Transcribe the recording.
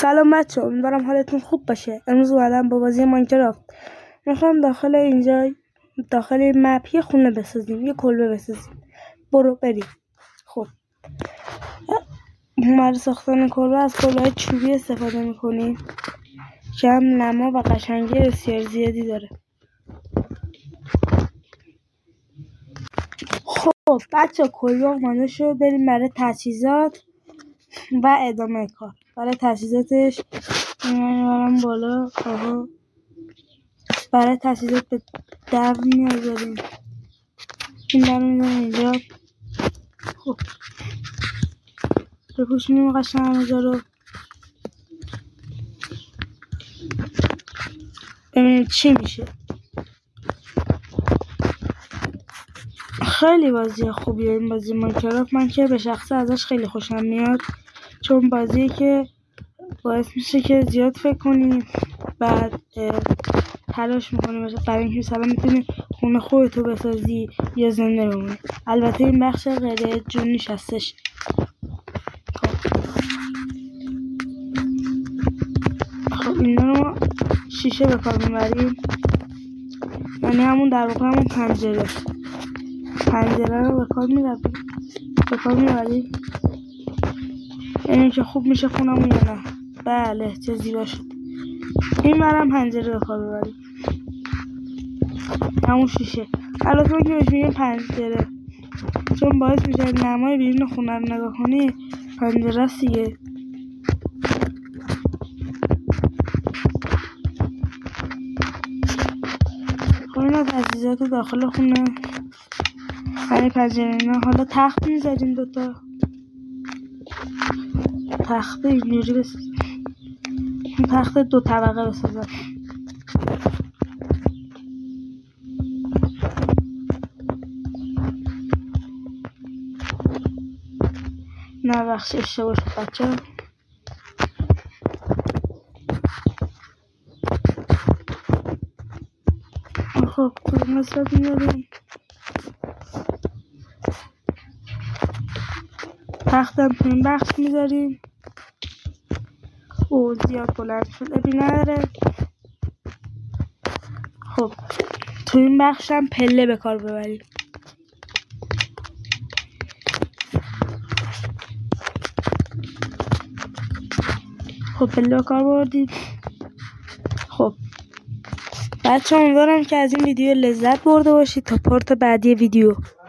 سلام بچه، امیدوارم حالتون خوب باشه. امروز اومدم با بازی ماینکرافت. میخوام داخل این مپ یه خونه بسازیم، یه کلبه بسازیم. بریم. خب برای ساختن کلبه از کلبه‌های چوبی استفاده میکنیم که هم نما و قشنگی بسیار زیادی داره. خب بچه، کلبه آماده شد، بریم برای تجهیزات و ادامه کار. برای تجهیزاتش میبرم بالا. برای تجهیزات به در میذاریم. این در میذاریم اینجا. خب بپوشونیم قشنگ همینجا رو. ببینیم چی میشه. خیلی بازی خوبیه این بازی ماینکرافت. من که به شخصه ازش خیلی خوشم میاد، چون بازیه که باعث میشه که زیاد فکر کنیم، بعد تلاش میکنیم برای اینکه مثلا میتونی خونه خودتو بسازی یا زنده بمونی. البته این بخش غیر جونیش هستش. خب اینا رو ما شیشه به کار میبریم، یعنی همون در واقع همون پنجره رو به کار میبریم. یعنی که خوب میشه خونمون یا نه. بله، چه زیبا شد. این برم پنجره به کار ببریم، همون شیشه. البته ما که بهش میگیم پنجره چون باعث میشه نمای بیرون خونه رو نگاه کنی. پنجره است دیگه. خب اینا تجهیزات داخل خونه. برای پنجره اینا حالا تخت میذاریم، دوتا تخت اینجوری بسازیم. این تخت 2 طبقه بسازم. نه بخش اشتباه شد بچه. خب تو نسبت میداریم. تختم تو این بخش میذاریم. او زیاد بلند شد، ابی نداره. خب تو این بخش هم پله به کار ببریم. خب پله به کار بردیم. خب بچه، امیدوارم که از این ویدیو لذت برده باشید. تا پارت بعدی ویدیو.